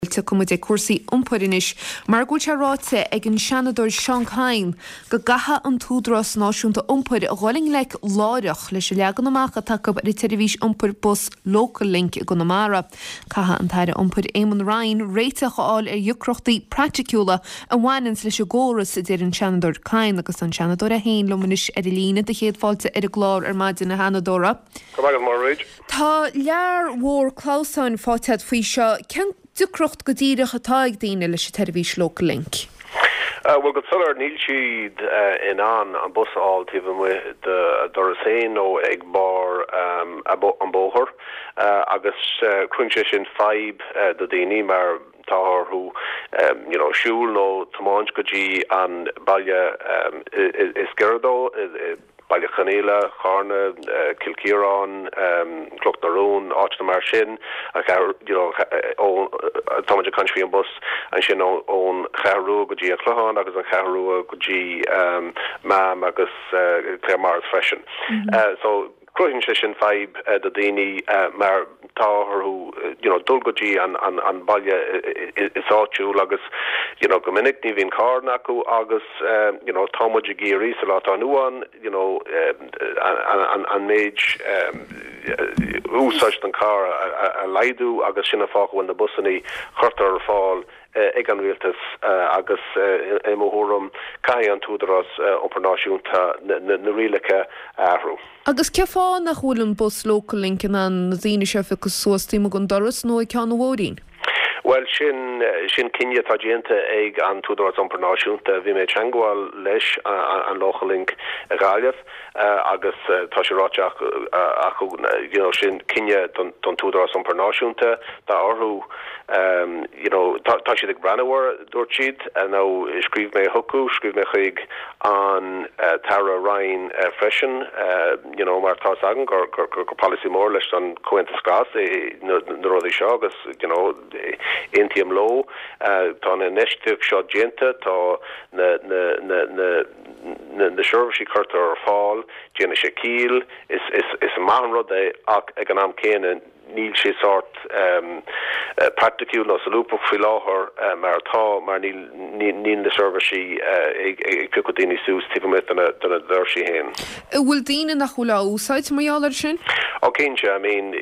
cum é cuasaí iompairis mar go te ráte ag an seanadóir Shanghai go gatha an túdras náisiúnta iompair a gháling le láireach leis legan amach a take ar televís iompair bus Local Link i Gunamara. Catha an taire iompair Éamon Ryan réiteach áil ar dheocrochtaí practicúla a bhhainins leis a góras a dtéir an seanadóir Cain agus an seanadóir a héin lomanis ar a lína de chéadfáilte ar a glár ar maidin na hanadóra. Tá lear mhór Cloughstown fátead faoi seo Dúcrocht go dtíireach atá ag daoine leis a televís Local Link. Well, go sular níl siad in an bus all tíbh mu dorasain ó ag bar an bóthir agus crunse sin feib do daoine mar táthar who siúl nó tamáint go dtí an baile is geirdó Baile Chanéla, Charna, Kilkieran, Clochnaroon, Áitna mar sin, Táid a country an bus, an sin ón Charú go dtí an Clochán agus an Charú go dtí Mam agus Claremars freisin. So Croin sin feib do daoine mar táthar who dul go dtí an baile is áitiúil agus go minic ní bhíon carna acu agus támuid a géirí sa lá anúan an méid úsáist an car a leidú agus sinna fáchain na busanní chuirtar ar fáil ag an rialtas agus imóthúram cai an túdras operanáisiúnta na rialacha ahrú. Agus ce fáin nach bhfuil an bus Local Link in an dhaoine seofa go suastíime gon doras nó ceann bhórín? Well, sin cinne tagénta ag an túdras operanáisiúnta bhí méid teangáil leis an Local Link a gáileh agus tá sé ráteach acu sin cinne don túdras operanáisiúnta tá orthú tá siad ag brandhar dúirt siad ná scríb mé thucú scríb mé chuig an Tara Ryan freisin mar tá agan gur policy mór leis an cointa scás na rudaí seo agus intiam lo tá na initiative seo génta tá na service chuirtar ar fáil déana sé cíl is maithan rud ach ag an am céine níl sé sort practicúil nó salúpach fí láthair mar níl na service ag go daoine sús tíbh donna d'irsaí héin. Bhfuil daoine nach chuile úsáid maiálar sin? Cínse, I mean,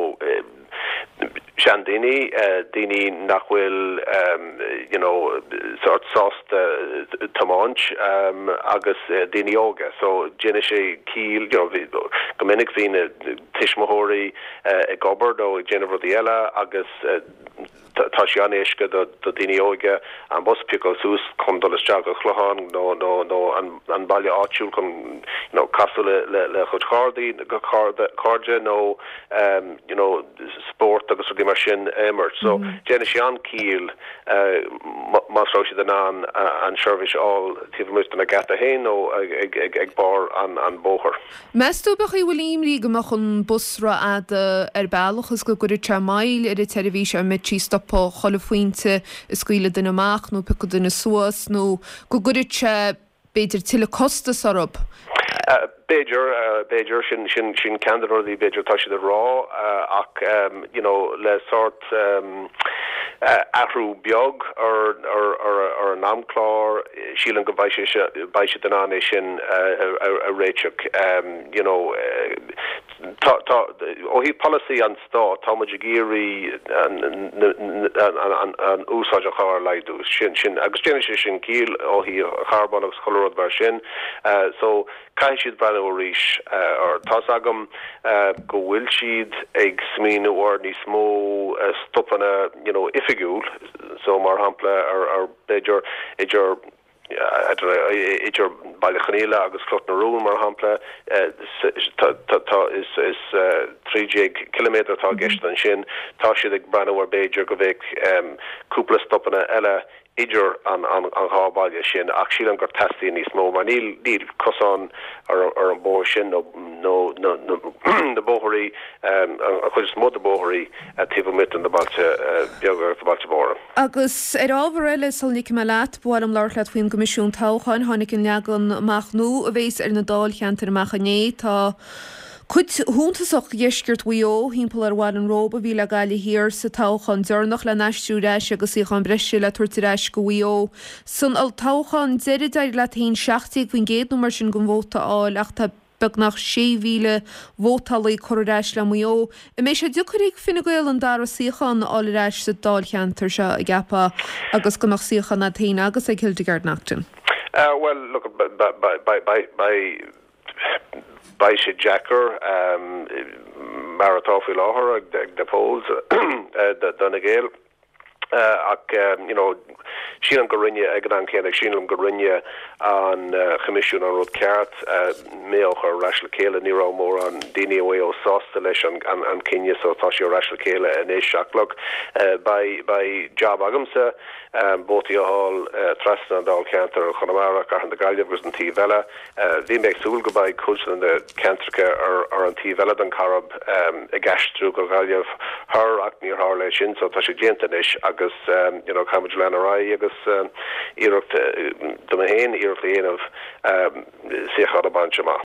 sean daoine nach bhfuil sort sást tamáint agus daoine óga, so déine sé cíl go minic bhína tiismóthirí ag gobar ó ag déanamh rudí eile agus tá sé an éisce do daoine óga an bus pico sús chun dolas teag a chlucháin nó an baile áitiúil chun casú le chud chádaí go cáde nó sport agus ruí mar sin éimmert. So déine sé an cíl másrá si den an service all tíbh mu na gata héin ó ag bar an bóthir. Meú bech í bhfuil imrí gomach an busra ar bailachas go gur te mail ar a televís ar mit stoppa chola faointe scuile den amach nó pe go duna suas nó go gur te beidir tiile costas arab. Beidir sin candidaí beidir tá siad a rá ach le sort ahrú beag ar an amclár sílan go bhaise den an é sin a réiteach ó hí policy an stá támuid a géirí an úsáid a cháir leidú sin agus déine sé sin cíl ó hí charbon agus choród bhar sin so cai siad brenn ó ríis ar tá agam go bhfuil siad ag smíú or ní smó stoppanna ifigúil so mar hampla ar beidir idir Baile Chanéla agus Clochnaroon mar hampla is 3 kilometer tá gist an sin tá siad ag brandhar beidir go bhéh cúpla stoppanna eile idir an hábaile sin ach sílan gur testí níos mó mar níl cosán ar an bóir sin nó na bóthirí a chuid mód a bóthirí tíbh mit an bailte beagar a bailte bóra. Agus ar ábhar eile sal nic me leat bhil am leirlaat faoin Comisiún Táchain tháinig an leagan amach nó a bhés ar na dáil cheantar amach a né tá Chut húntaach dhéisgurt bhuio hímpel ar bháil an róba bhí le gaile hir sa táchan dearnach le neistúreis agus í an breise le tuairteéis go bhuio. Sun al táchan deidir le taon 60 faoin géad mar sin go bhóta áil ach tá beg nach 6,000 bhótalaí choráis le muo. I mé sé dúcharíigh finna goil an dar síchan áileráis sa dáilcheantar se a gapa agus go nach síchan na taine agus ag Hildegard nachtain. Well, look, by sé Jacker, Marathon láhar the polls donna géal sí an gorinne ag an cénne sí an gorinne an comisiún an rud ceart méoch ar rasle céile ní mór an daine ó sásta leis an cinne so tá sé rasle céile in éis seachlog by job agamsa bóti a hall trasna an dal cantar a Connemara ar an de Gaillimh gus an T-Vela bhí méid súl go báid cúil an de cantracha ar an T-Vela an carab a gasstrú go Gaillimh thar ach níor thar lei sin so tá sé déantais agus Camid lena rai agus iirecht do héin iirecht léanamh siachad a banse má.